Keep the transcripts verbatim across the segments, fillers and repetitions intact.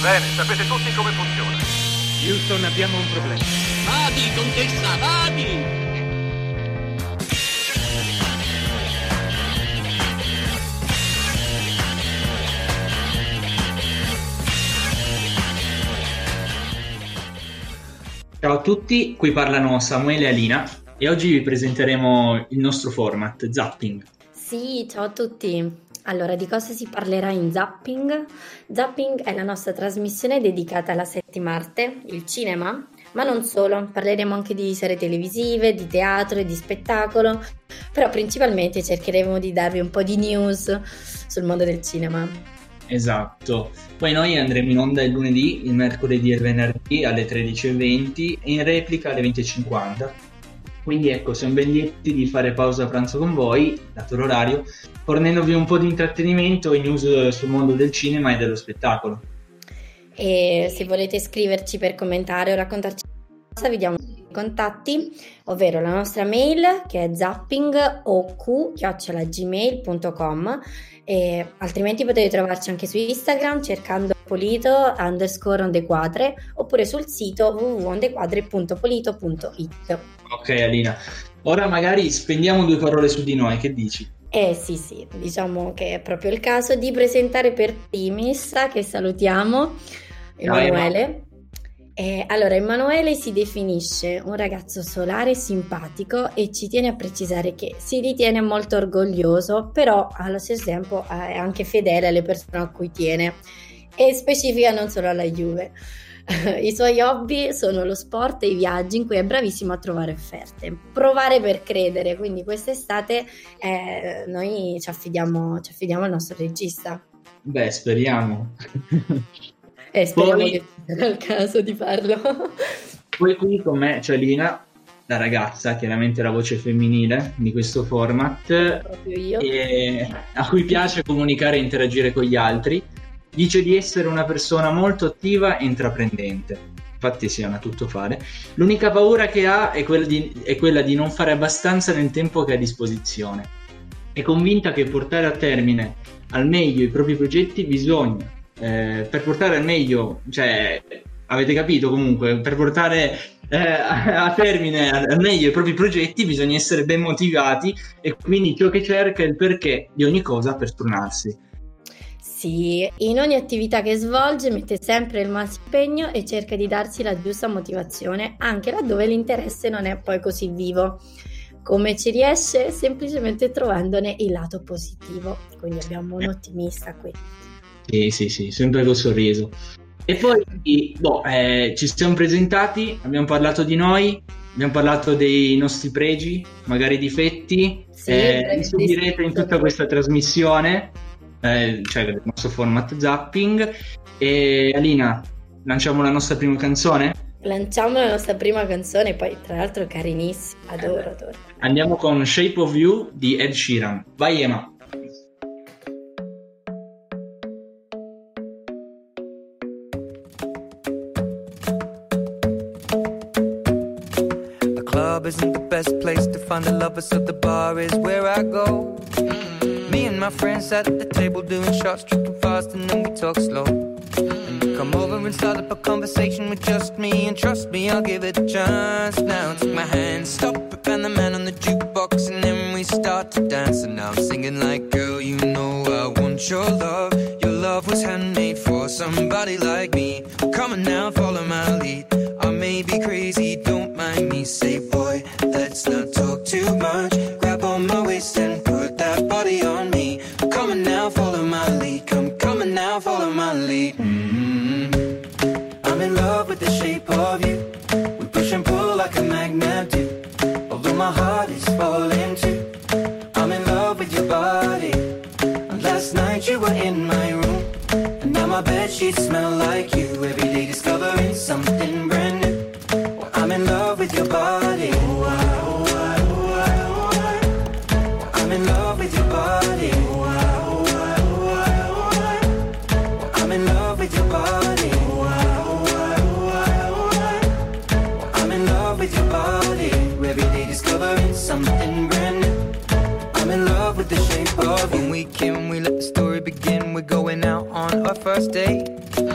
Bene, sapete tutti come funziona. Houston, abbiamo un problema. Vadi, contessa, vadi! Ciao a tutti, qui parlano Samuele e Alina e oggi vi presenteremo il nostro format, Zapping. Sì, ciao a tutti. Allora, di cosa si parlerà in Zapping? Zapping è la nostra trasmissione dedicata alla settima arte, il cinema, ma non solo, parleremo anche di serie televisive, di teatro e di spettacolo, però principalmente cercheremo di darvi un po' di news sul mondo del cinema. Esatto, poi noi andremo in onda il lunedì, il mercoledì e il venerdì alle tredici e venti e in replica alle venti e cinquanta. Quindi ecco, siamo ben lieti di fare pausa pranzo con voi, dato l'orario, fornendovi un po' di intrattenimento e news sul mondo del cinema e dello spettacolo. E se volete scriverci per commentare o raccontarci qualcosa, vi diamo i contatti, ovvero la nostra mail che è zappingoq chiocciola gmail punto com, e altrimenti potete trovarci anche su Instagram cercando polito underscore ondequadre oppure sul sito w w w punto ondequadre punto polito punto i t. Ok Alina, ora magari spendiamo due parole su di noi, che dici? Eh sì sì, diciamo che è proprio il caso di presentare per primis, che salutiamo, Emanuele. Eh, allora, Emanuele si definisce un ragazzo solare e simpatico e ci tiene a precisare che si ritiene molto orgoglioso, però allo stesso tempo è anche fedele alle persone a cui tiene e specifica non solo alla Juve. I suoi hobby sono lo sport e i viaggi in cui è bravissimo a trovare offerte. Provare per credere, quindi quest'estate eh, noi ci affidiamo, ci affidiamo al nostro regista. Beh, speriamo. E speriamo Poi, che sia il caso di farlo. Poi qui con me c'è Lina, la ragazza, chiaramente la voce femminile di questo format, Proprio io. e a cui piace comunicare e interagire con gli altri. Dice di essere una persona molto attiva e intraprendente, infatti sia una tuttofare. L'unica paura che ha è quella, di, è quella di non fare abbastanza nel tempo che ha a disposizione. È convinta che portare a termine al meglio i propri progetti bisogna, eh, per portare al meglio, cioè avete capito comunque, per portare eh, a, a termine al meglio i propri progetti bisogna essere ben motivati e quindi ciò che cerca è il perché di ogni cosa per spronarsi. Sì, in ogni attività che svolge mette sempre il massimo impegno e cerca di darsi la giusta motivazione anche laddove l'interesse non è poi così vivo. Come ci riesce? Semplicemente trovandone il lato positivo, quindi abbiamo un ottimista qui. Sì, sì, sì, sempre col sorriso. E poi boh, eh, ci siamo presentati, abbiamo parlato di noi, abbiamo parlato dei nostri pregi, magari difetti, Sì, eh, li subirete in tutta questa trasmissione. Eh, cioè il nostro format Zapping. E Alina, lanciamo la nostra prima canzone? Lanciamo la nostra prima canzone, poi tra l'altro carinissima, adoro, adoro. Andiamo con Shape of You di Ed Sheeran. Vai Ema. The club isn't the best place to find a lover, so the bar is where I go. Me and my friends sat at the table doing shots, tripping fast, and then we talk slow. And you come over and start up a conversation with just me, and trust me, I'll give it a chance. Now take my hand, stop it, and the man on the jukebox, and then we start to dance. And now I'm singing like, girl, you know I want your love. Your love was handmade for somebody like me. Come on now, follow my lead. I may be crazy, don't mind me. Say, boy, let's not talk too much. Grab on my waist and put that body on me. Come on now, follow my lead. Come, come on now, follow my lead. Mm-hmm. I'm in love with the shape of you. We push and pull like a magnet do. Although my heart is falling too. I'm in love with your body. And last night you were in my room. And now my bedsheets smell like you. Every day discovering something brand new. Well, I'm in love with your body. Oh, I, oh, I, oh, I, oh, I. I'm in love with your body. Oh, I, oh, I, oh, I, oh, I. I'm in love with your body. Oh, I, oh, I, oh, I, oh, I. I'm in love with your body. Every day discovering something brand new. I'm in love with the shape of you. When we came, we let the story begin. We're going out on our first date. You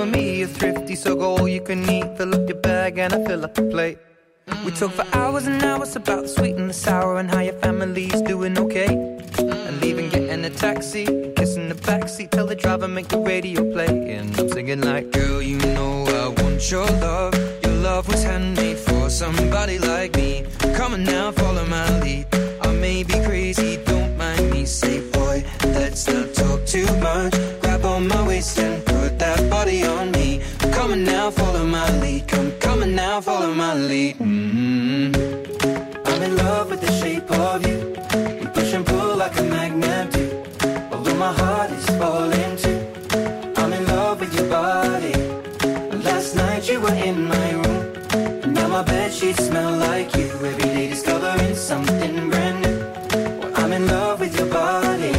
and me are thrifty, so go all you can eat. Fill up your bag and I fill up the plate. We talk for hours and hours about the sweet and the sour and how your family's doing okay. And leaving, getting a taxi, kissing the backseat, tell the driver make the radio play. And I'm singing like, girl, you know I want your love. Your love was handmade for somebody like me. Come on now, follow my lead. I may be crazy, don't mind me. Say, boy, let's not talk too much. Grab on my waist and put that body on me. Come on now, follow my lead. Come, come on now, follow my lead. Mm-hmm. I'm in love with the shape of you. We push and pull like a magnet do. Although my heart is falling too. I'm in love with your body. Last night you were in my room, and now my bedsheets smell like you. Every day discovering something brand new. Well, I'm in love with your body.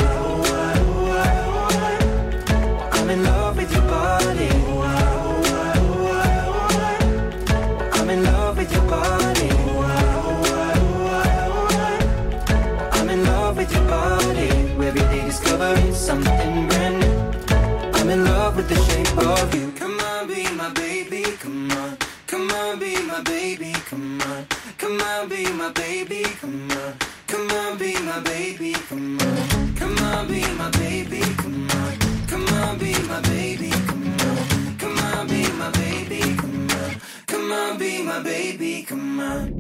I'm in love with your body. I'm in love with your body. I'm in love with your body. Every day discovering something brand new. I'm in love with the shape of you. Come on, be my baby, come on. Come on, be my baby, come on. Come on, be my baby, come on. Come on, be my baby, come on. Come on, be my baby, come on. Come on, be my baby, come on. Come on, be my baby, come on. Come on, be my baby, come on.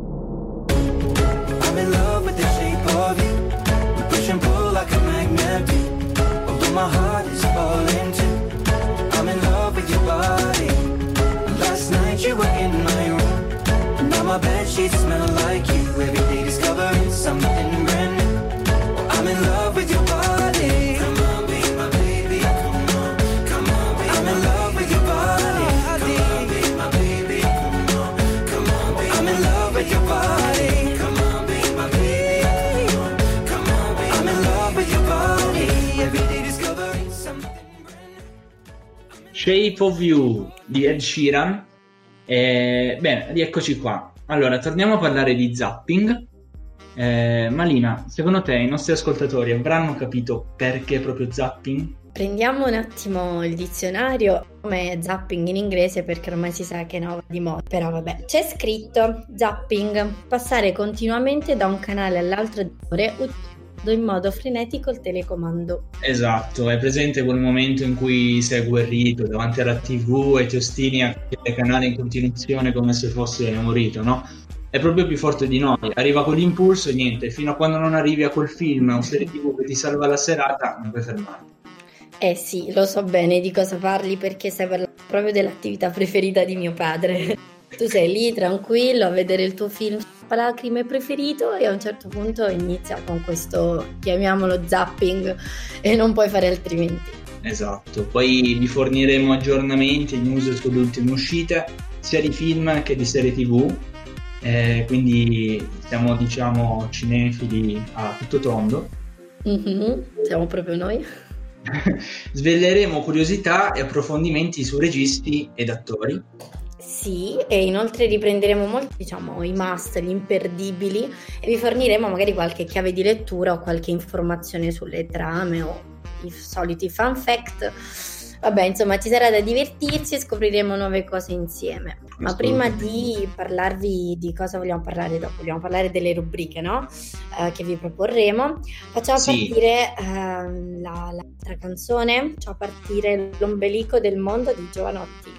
I'm in love with the shape of you. We push and pull like a magnet do. Although my heart is falling too. I'm in love with your body. Last night you were in my room. Now my bedsheets smell like you. Every day discovering something brand new. I'm in love with your body. Come on, be my baby. Come on, come on, be I'm in love with your body. Come on, be my baby. Come on, come on, be I'm in love with your body. Come on, be my baby. Come on, come on, be I'm in love with your body. Every day discovering something brand new. Shape of You di Ed Sheeran. Eh, bene, rieccoci qua. Allora, torniamo a parlare di zapping. Eh, Malina, secondo te i nostri ascoltatori avranno capito perché proprio zapping? Prendiamo un attimo il dizionario, come zapping in inglese, perché ormai si sa che è nuova di moda. Però vabbè, c'è scritto zapping, passare continuamente da un canale all'altro di ore in modo frenetico il telecomando. Esatto, è presente quel momento in cui sei agguerrito davanti alla tivù e ti ostini a cambiare canale in continuazione come se fosse morito, no? È proprio più forte di noi, arriva con l'impulso e niente, fino a quando non arrivi a quel film o serie tivù che ti salva la serata, non puoi fermarti. Eh sì, lo so bene di cosa parli, perché stai parlando proprio dell'attività preferita di mio padre. Tu sei lì tranquillo a vedere il tuo film lacrime preferito e a un certo punto inizia con questo, chiamiamolo zapping, e non puoi fare altrimenti. Esatto, poi vi forniremo aggiornamenti e news sulle ultime uscite sia di film che di serie tivù, eh, quindi siamo, diciamo, cinefili a tutto tondo. Mm-hmm, siamo proprio noi. Sveleremo curiosità e approfondimenti su registi ed attori. Sì, e inoltre riprenderemo molto, diciamo, i must, gli imperdibili, e vi forniremo magari qualche chiave di lettura o qualche informazione sulle trame o i soliti fun fact. Vabbè, insomma, ci sarà da divertirsi e scopriremo nuove cose insieme. Ma prima di parlarvi di cosa vogliamo parlare dopo, vogliamo parlare delle rubriche, no? Uh, che vi proporremo. Facciamo sì. partire uh, la, l'altra canzone, facciamo partire L'ombelico del mondo di Giovanotti.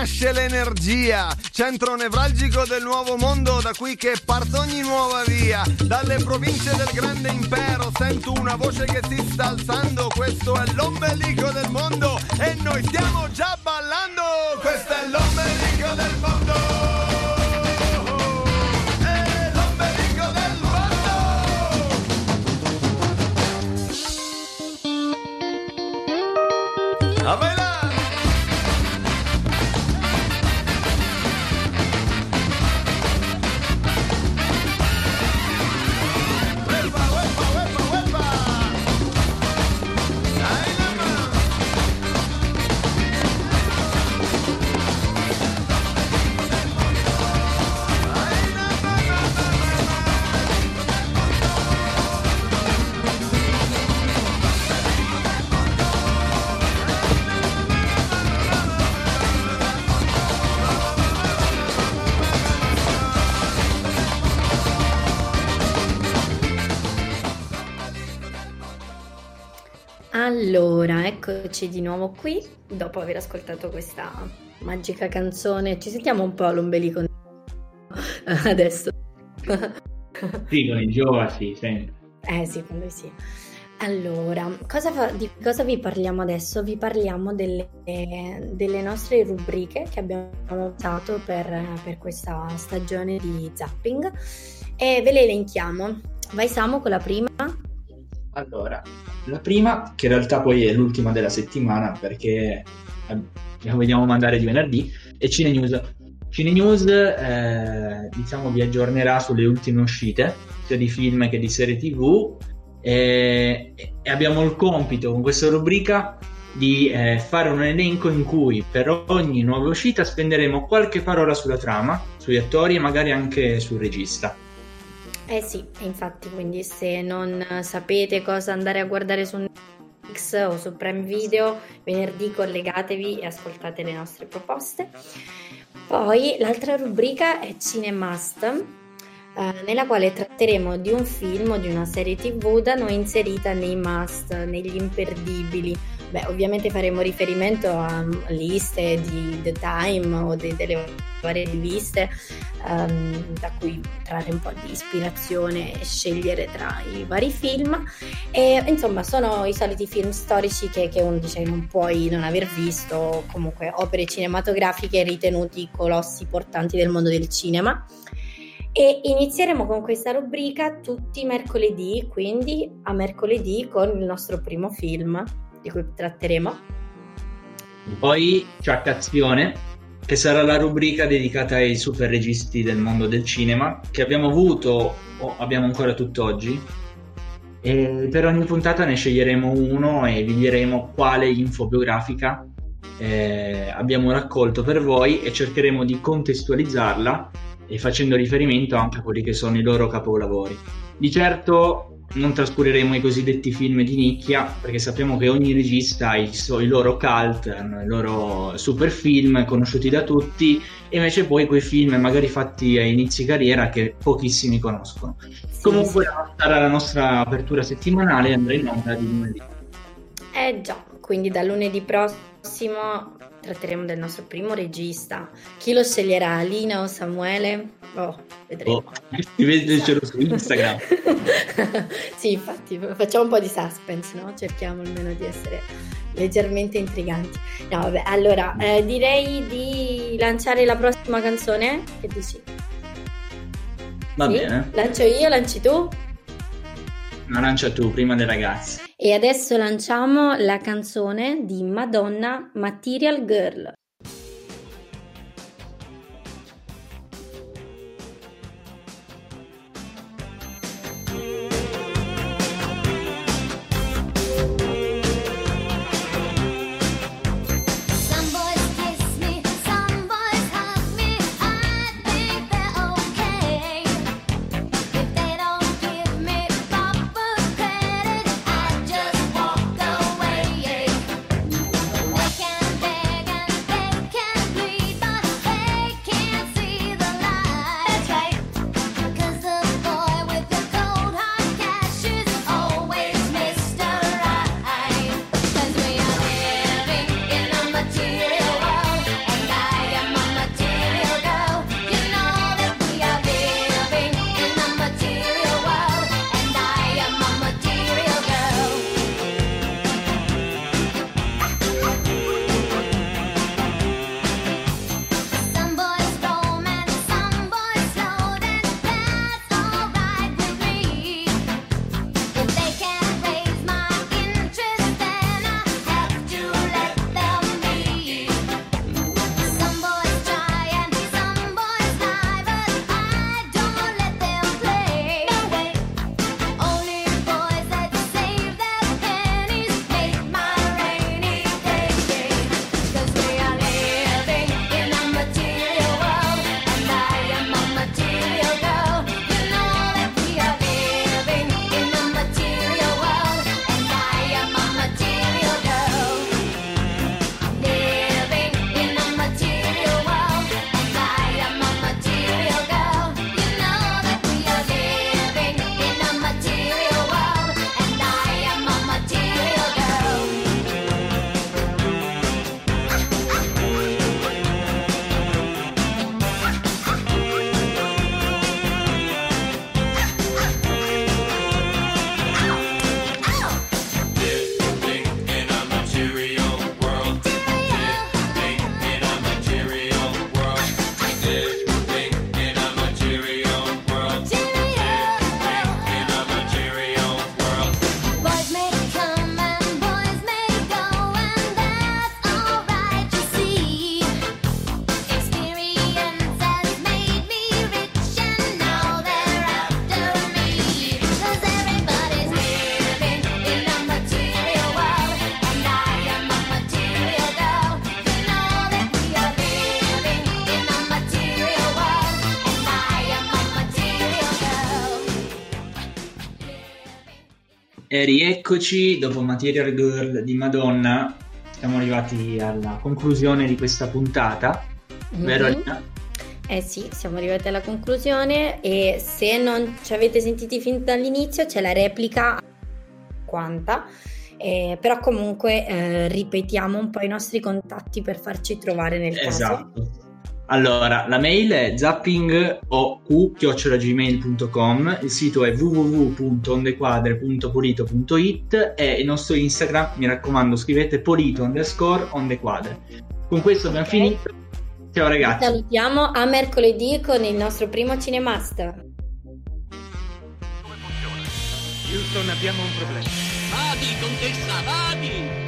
nasce l'energia, centro nevralgico del nuovo mondo, da qui che parte ogni nuova via. Dalle province del grande impero sento una voce che si sta alzando, questo è l'ombelico del mondo e noi stiamo già ballando, questo è l'ombelico del mondo. È l'ombelico del mondo. A bailar. Allora, eccoci di nuovo qui, dopo aver ascoltato questa magica canzone. Ci sentiamo un po' all'ombelico adesso. Sì, con i giovani, sì, sempre. Eh sì, con lui sì. Allora, cosa fa- di cosa vi parliamo adesso? Vi parliamo delle, delle nostre rubriche che abbiamo usato per, per questa stagione di Zapping e ve le elenchiamo. Vai Samu con la prima. Allora, la prima, che in realtà poi è l'ultima della settimana perché la vogliamo mandare di venerdì, è Cine News. Cine News, eh, diciamo, vi aggiornerà sulle ultime uscite, sia di film che di serie tivù, e, e abbiamo il compito con questa rubrica di eh, fare un elenco in cui per ogni nuova uscita spenderemo qualche parola sulla trama, sugli attori e magari anche sul regista. Eh sì, infatti, quindi se non sapete cosa andare a guardare su Netflix o su Prime Video, venerdì collegatevi e ascoltate le nostre proposte. Poi l'altra rubrica è Cinemust, eh, nella quale tratteremo di un film o di una serie tivù da noi inserita nei must, negli imperdibili. Beh, ovviamente faremo riferimento a liste di The Time o de- delle varie riviste um, da cui trarre un po' di ispirazione e scegliere tra i vari film. E insomma, sono i soliti film storici che, che uno dice non puoi non aver visto, o comunque opere cinematografiche ritenuti colossi portanti del mondo del cinema. E inizieremo con questa rubrica tutti i mercoledì, quindi a mercoledì con il nostro primo film di cui tratteremo. Poi Ciaccazione, che sarà la rubrica dedicata ai super registi del mondo del cinema che abbiamo avuto o abbiamo ancora tutt'oggi, e per ogni puntata ne sceglieremo uno e vi diremo quale info biografica eh, abbiamo raccolto per voi e cercheremo di contestualizzarla e facendo riferimento anche a quelli che sono i loro capolavori. Di certo non trascureremo i cosiddetti film di nicchia, perché sappiamo che ogni regista ha i, so, i loro cult, hanno i loro super film conosciuti da tutti, e invece poi quei film magari fatti a inizi carriera che pochissimi conoscono. Sì, comunque sì. Sarà la nostra apertura settimanale e andrà in onda di lunedì. Eh già, quindi da lunedì prossimo tratteremo del nostro primo regista. Chi lo sceglierà, Alina o Samuele? Oh, vedremo. Oh, ti vedo su Instagram. Sì, infatti, facciamo un po' di suspense, no? Cerchiamo almeno di essere leggermente intriganti. No, vabbè, allora, eh, direi di lanciare la prossima canzone. Che dici? Va sì? bene. Lancio io, lanci tu? No, lancia tu, prima dei ragazzi. E adesso lanciamo la canzone di Madonna, Material Girl. They can beg and beg. E rieccoci dopo Material Girl di Madonna. Siamo arrivati alla conclusione di questa puntata, mm-hmm. vero Alina? Eh sì, siamo arrivati alla conclusione e se non ci avete sentiti fin dall'inizio c'è la replica quanta, eh, però comunque eh, ripetiamo un po' i nostri contatti per farci trovare nel caso. Esatto. Allora, la mail è zappingoq chiocciola gmail punto com, il sito è w w w punto ondequadre punto polito punto it e il nostro Instagram, mi raccomando, scrivete polito underscore ondequadre. Con questo abbiamo okay. finito. Ciao ragazzi. Vi salutiamo a mercoledì con il nostro primo Cinemasta. Houston, abbiamo un problema. Vadi, contessa, vadi!